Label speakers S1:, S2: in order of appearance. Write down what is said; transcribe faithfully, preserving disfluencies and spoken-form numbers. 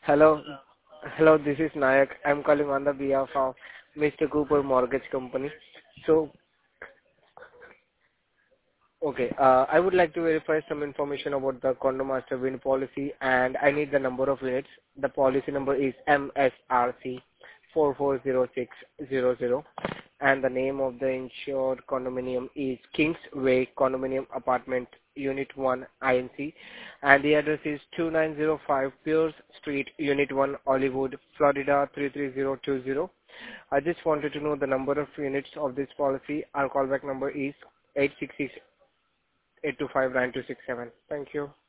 S1: Hello. Hello, this is Nayak. I'm calling on the behalf of Mister Cooper Mortgage Company. So, okay, uh, I would like to verify some information about the Condo Master Wind policy, and I need the number of units. The policy number is M S R C four four zero six zero zero, and the name of the insured condominium is Kingsway Condominium Apartment Unit one I N C, and the address is two nine zero five Pierce Street, Unit one, Hollywood, Florida three three zero two zero. I just wanted to know the number of units of this policy. Our callback number is eight six six eight two five nine two six seven. Thank you.